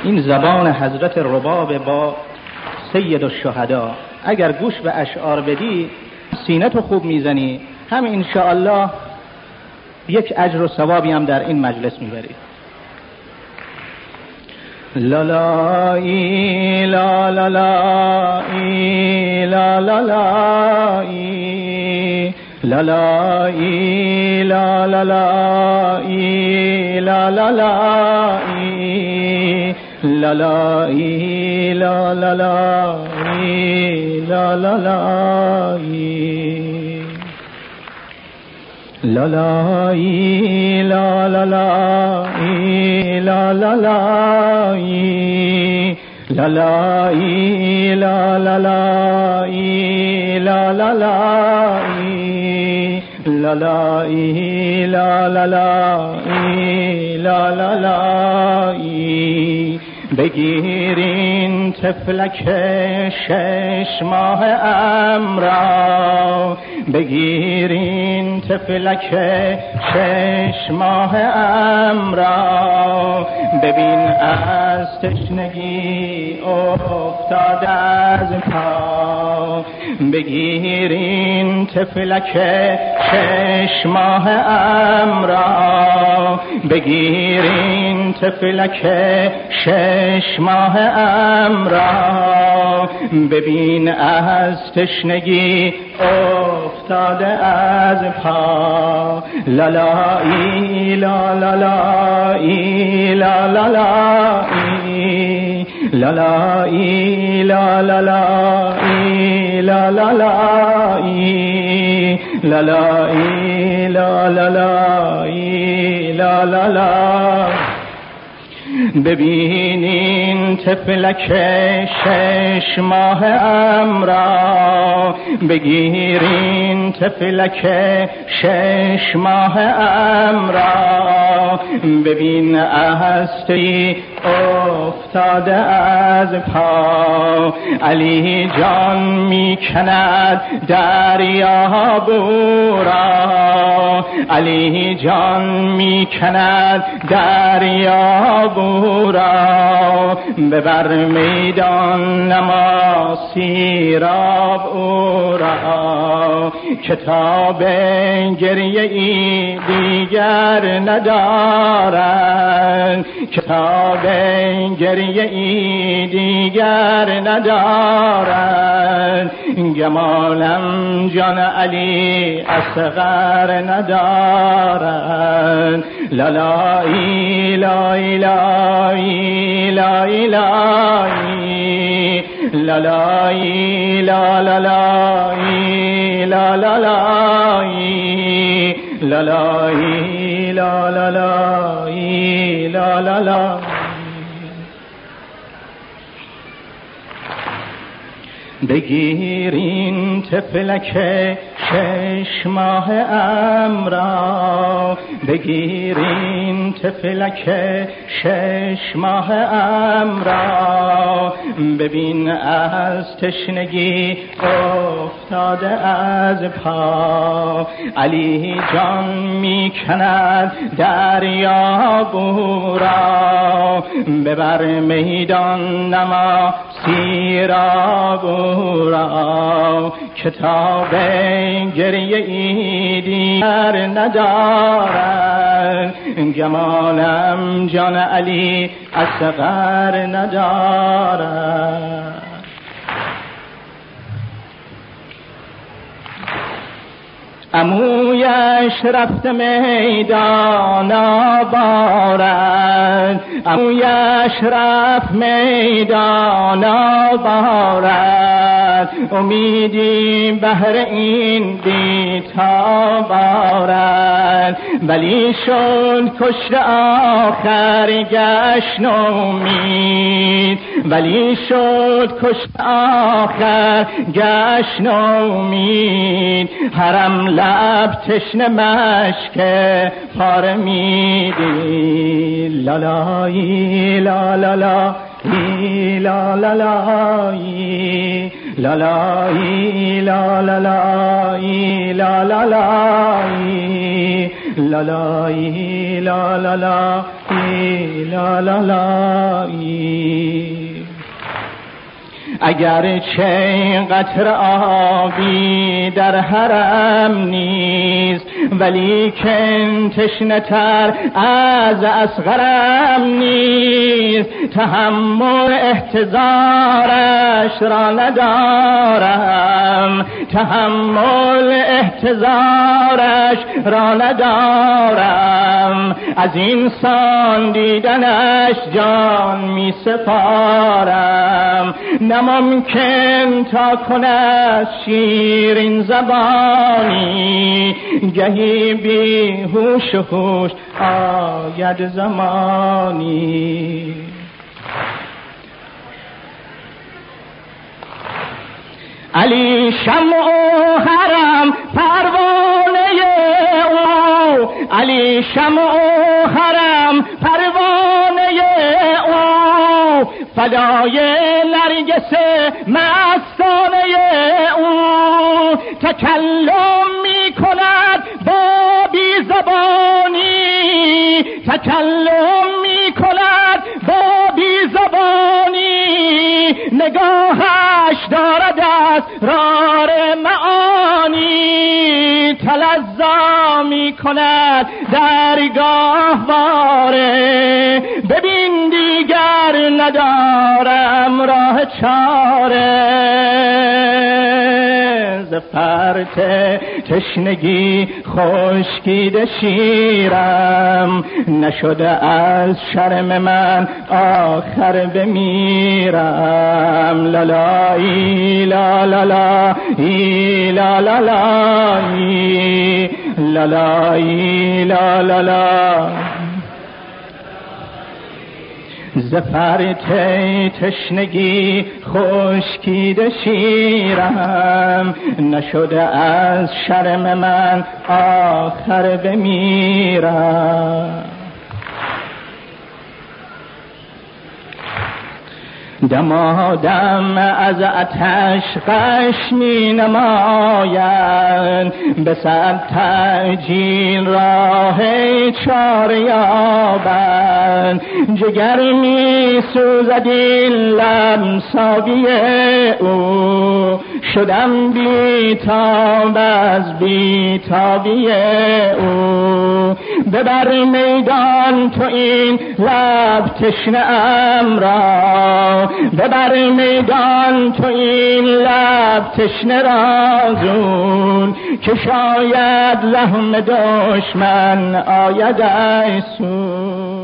این زبان حضرت رباب با سید الشهدا، اگر گوش به اشعار بدی سینه تو خوب میزنی، هم انشاءالله یک اجر و ثوابی هم در این مجلس میبری. لا لا ای لا لا لا ای لا لا لا ای لا لا ای لا لا لا ای لا لا لا ای لا لا ای لا لا لا ای لا لا لا ای لا لا ای لا لا لا ای لا لا لا ای لا لا ای لا لا لا ای لا لا لا ای لا لا ای لا لا لا ای لا لا لا ای بگیرین طفلک 6 ماه امرا، بگیرین طفلک 6 ماه امرا، ببین از تشنگی افتاده از پا، بگیرین طفلک 6 ماه امرا، بگیرین طفلک 6 ماه امرا، ببین از تشنگی افتاده از پا. لا لا ای لا لا لا ای لا لا لا ای لا لا ای لا لا لا ای لا لا لا ای لا لا ای لا لا لا ای لا لا لا. ببینین طفلک 6 ماه امرا، بگیرین طفلک 6 ماه امرا، ببین هستی افتاده از پا. علی جان میکند دریا بورا، علی جان میکند دریا بورا، ببر میدان نما سیراب او را، کتاب گریه ای دیگر ندارد، کتاب گریه ای دیگر ندارد، گمانم جان علی اصغر ندارد. لا لا ای لا لا ای لا لا ای لا لا ای لا لا لا ای لا لا لا ای لا لا ای لا لا لا ای لا لا لا. بگیرین طفلک 6 ماه امرا، بگیرین طفلک 6 ماه امرا، ببین از تشنگی افتاده از پا. علی جان میکند دریا بورا، ببر میدان نما سیراب را، کتاب گریه ای دیگر ندارد، گمانم جان علی اصغر ندارد. عمویش رفت میدان آبارد، عمویش رفت میدان آبارد، امیدی بهر این بیتا بارد، ولی شد کشته آخر گشت امید، ولی شد کشته آخر گشت امید، حرم لب تشنه مشک پاره میدی. لا لا ای لا لا لا ای لا لا لا ای لا لا ای لا لا لا ای لا لا لا ای لا لا لا لا لا لا لا لا. اگر چه قطره آبی در حرم نیست، ولی کن تشنه تر از اصغرم نیست. تحمل احتضارش را ندارم، تحمل احتضارش را ندارم. از اینسان دیدنش جان می سپارم. نممکن تا کند شیرین زبانی، گهی بی هوش و هوش آید زمانی. علی شمع و حرم پروانه او، علی شمع و حرم پروانه او، فدای نرگس مستانه او. تکلم می کند با بی زبانی، تکلم می کند با بی زبانی. نگاهش دارد از رار معانی، تلظا می کند درگاه واره. ببین دیگر ندارم راه چاره، ز فرط تشنگی خشکیده شیرم. نشده از شرم من آخر بمیرم. لا لا لا لا لا لا لا لا لا لا لا لا. ز فرط تشنگی خشکیده شیرم. نشده از شرم من آخر بمیرم. دمادم از آتش غش می نماید، به صد تأجیل راه چاره یابند. جگر می سوزد این لب ساقی او، شدم بیتاب از بیتابی او. ببر میدان تو این لب تشنه ام را، ببر میدان تو این لب تشنه را زون، که شاید لحم دشمن آید ای سون.